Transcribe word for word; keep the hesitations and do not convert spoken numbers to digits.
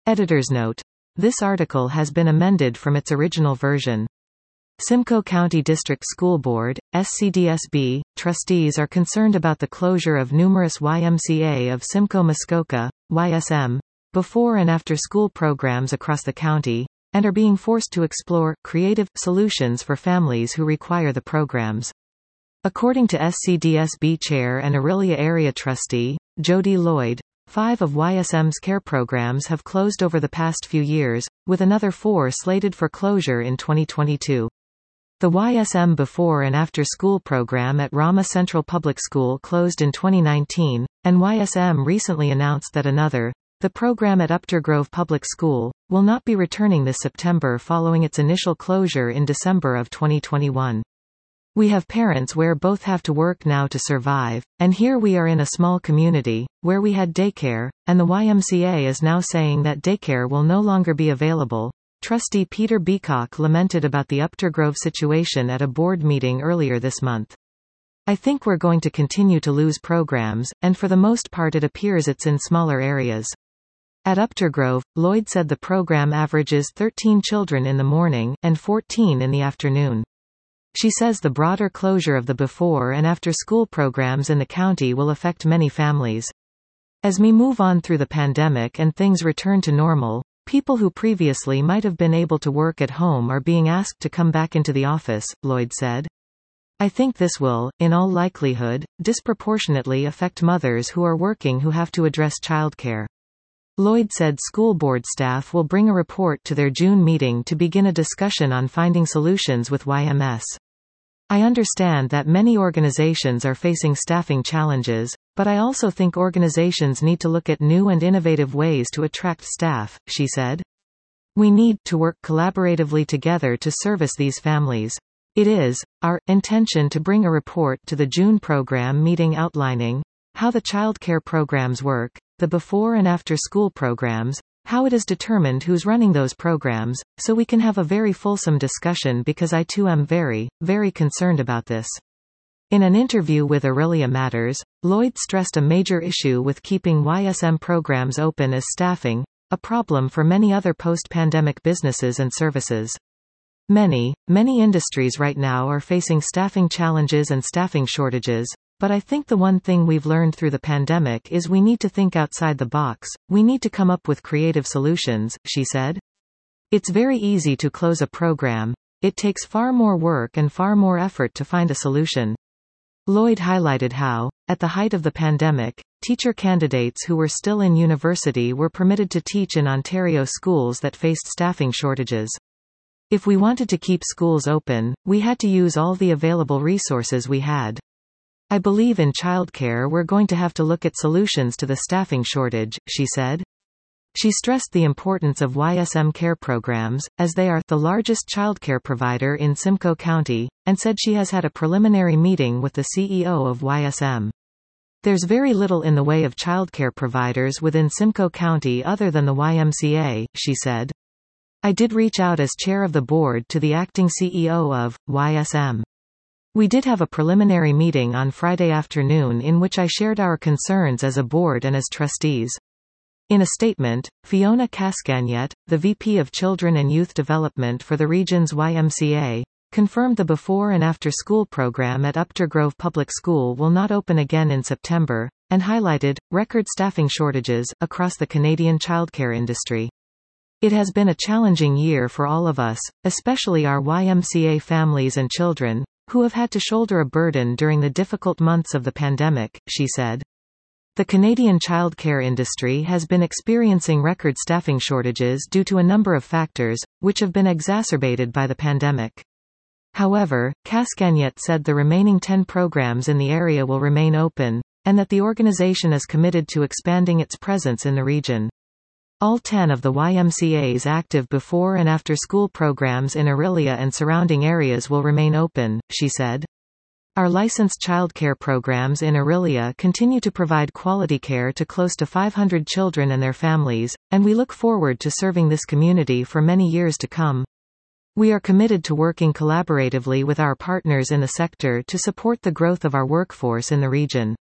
Editor's note. This article has been amended from its original version. Simcoe County District School Board, S C D S B, trustees are concerned about the closure of numerous Y M C A of Simcoe-Muskoka, Y S M, before and after school programs across the county, and are being forced to explore creative solutions for families who require the programs. According to S C D S B Chair and Orillia Area Trustee, Jody Lloyd, five of Y S M's care programs have closed over the past few years, with another four slated for closure in twenty twenty-two. The Y S M Before and After School program at Ramah Central Public School closed in twenty nineteen, and Y S M recently announced that another, the program at Upter Grove Public School, will not be returning this September following its initial closure in December of twenty twenty-one. We have parents where both have to work now to survive, and here we are in a small community, where we had daycare, and the Y M C A is now saying that daycare will no longer be available. Trustee Peter Beacock lamented about the Upter Grove situation at a board meeting earlier this month. I think we're going to continue to lose programs, and for the most part it appears it's in smaller areas. At Upter Grove, Lloyd said the program averages thirteen children in the morning, and fourteen in the afternoon. She says the broader closure of the before and after school programs in the county will affect many families. As we move on through the pandemic and things return to normal, people who previously might have been able to work at home are being asked to come back into the office, Lloyd said. I think this will, in all likelihood, disproportionately affect mothers who are working who have to address childcare. Lloyd said school board staff will bring a report to their June meeting to begin a discussion on finding solutions with Y M S. I understand that many organizations are facing staffing challenges, but I also think organizations need to look at new and innovative ways to attract staff, she said. We need to work collaboratively together to service these families. It is our intention to bring a report to the June program meeting outlining how the childcare programs work, the before and after school programs, how it is determined who's running those programs, so we can have a very fulsome discussion because I too am very, very concerned about this. In an interview with Orillia Matters, Lloyd stressed a major issue with keeping Y S M programs open as staffing, a problem for many other post-pandemic businesses and services. Many, many industries right now are facing staffing challenges and staffing shortages, but I think the one thing we've learned through the pandemic is we need to think outside the box, we need to come up with creative solutions, she said. It's very easy to close a program. It takes far more work and far more effort to find a solution. Lloyd highlighted how, at the height of the pandemic, teacher candidates who were still in university were permitted to teach in Ontario schools that faced staffing shortages. If we wanted to keep schools open, we had to use all the available resources we had. I believe in childcare we're going to have to look at solutions to the staffing shortage, she said. She stressed the importance of Y S M care programs, as they are the largest childcare provider in Simcoe County, and said she has had a preliminary meeting with the C E O of Y S M. There's very little in the way of childcare providers within Simcoe County other than the Y M C A, she said. I did reach out as chair of the board to the acting C E O of Y S M. We did have a preliminary meeting on Friday afternoon in which I shared our concerns as a board and as trustees. In a statement, Fiona Cascagnette, the V P of Children and Youth Development for the region's Y M C A, confirmed the before and after school program at Upter Grove Public School will not open again in September, and highlighted record staffing shortages across the Canadian childcare industry. It has been a challenging year for all of us, especially our Y M C A families and children, who have had to shoulder a burden during the difficult months of the pandemic, she said. The Canadian childcare industry has been experiencing record staffing shortages due to a number of factors, which have been exacerbated by the pandemic. However, Cascagnette said the remaining ten programs in the area will remain open, and that the organization is committed to expanding its presence in the region. All ten of the Y M C A's active before and after school programs in Orillia and surrounding areas will remain open, she said. Our licensed childcare programs in Orillia continue to provide quality care to close to five hundred children and their families, and we look forward to serving this community for many years to come. We are committed to working collaboratively with our partners in the sector to support the growth of our workforce in the region.